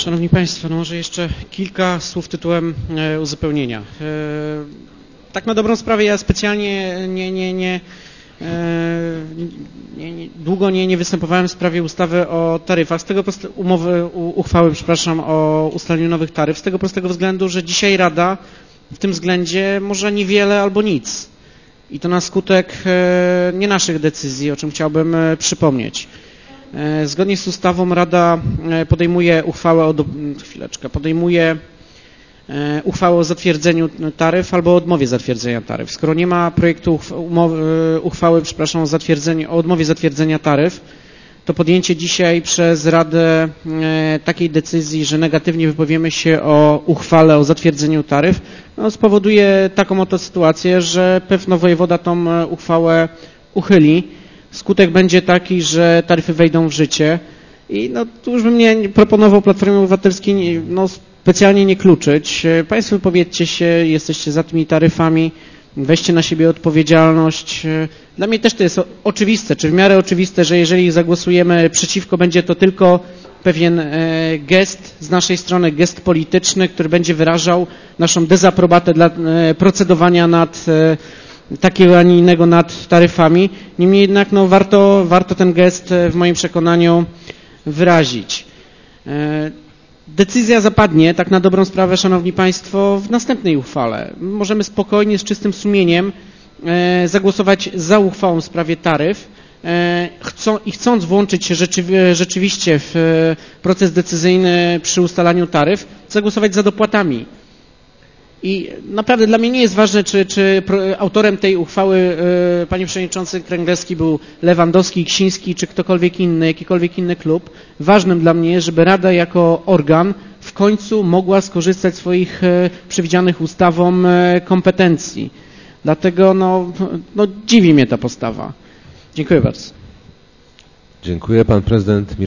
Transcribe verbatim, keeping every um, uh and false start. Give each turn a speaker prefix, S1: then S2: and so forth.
S1: Szanowni Państwo, no może jeszcze kilka słów tytułem e, uzupełnienia. E, tak na dobrą sprawę ja specjalnie nie, nie, nie, e, nie, nie długo nie, nie występowałem w sprawie ustawy o taryfach, z tego proste, umowy, u, uchwały, przepraszam, o ustaleniu nowych taryf, z tego prostego względu, że dzisiaj Rada w tym względzie może niewiele albo nic. I to na skutek e, nie naszych decyzji, o czym chciałbym e, przypomnieć. Zgodnie z ustawą Rada podejmuje uchwałę o, chwileczkę, podejmuje uchwałę o zatwierdzeniu taryf albo o odmowie zatwierdzenia taryf. Skoro nie ma projektu umowy, uchwały, przepraszam, o, zatwierdzeniu, o odmowie zatwierdzenia taryf, to podjęcie dzisiaj przez Radę takiej decyzji, że negatywnie wypowiemy się o uchwale o zatwierdzeniu taryf, no, spowoduje taką oto sytuację, że pewno wojewoda tą uchwałę uchyli. Skutek będzie taki, że taryfy wejdą w życie i no, tu już bym nie proponował Platformie Obywatelskiej no, specjalnie nie kluczyć. Państwo wypowiedzcie się, jesteście za tymi taryfami, weźcie na siebie odpowiedzialność. Dla mnie też to jest oczywiste, czy w miarę oczywiste, że jeżeli zagłosujemy przeciwko, będzie to tylko pewien gest z naszej strony, gest polityczny, który będzie wyrażał naszą dezaprobatę dla procedowania nad takiego, a nie innego nad taryfami. Niemniej jednak no, warto, warto ten gest w moim przekonaniu wyrazić. Decyzja zapadnie, tak na dobrą sprawę, Szanowni Państwo, w następnej uchwale. Możemy spokojnie, z czystym sumieniem zagłosować za uchwałą w sprawie taryf chcą, i chcąc włączyć się rzeczywiście w proces decyzyjny przy ustalaniu taryf, zagłosować za dopłatami. I naprawdę dla mnie nie jest ważne, czy, czy autorem tej uchwały, panie przewodniczący Kręgleski, był Lewandowski, Ksiński, czy ktokolwiek inny, jakikolwiek inny klub. Ważnym dla mnie jest, żeby Rada jako organ w końcu mogła skorzystać z swoich przewidzianych ustawą kompetencji. Dlatego no, no dziwi mnie ta postawa. Dziękuję bardzo.
S2: Dziękuję. Pan prezydent